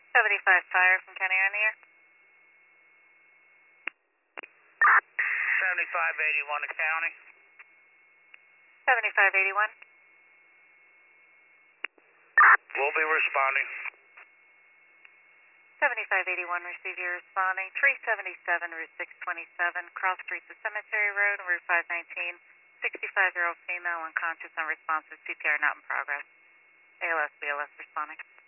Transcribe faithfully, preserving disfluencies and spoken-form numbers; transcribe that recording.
seventy-five Fire from County Rainier. seventy-five eighty-one to County. seventy-five eighty-one. We'll be responding. seventy-five eighty-one, receive your responding. three seventy-seven, Route six twenty-seven, cross street to Cemetery Road, Route five nineteen. sixty-five-year-old female, unconscious, unresponsive, C P R not in progress. A L S B L S responding.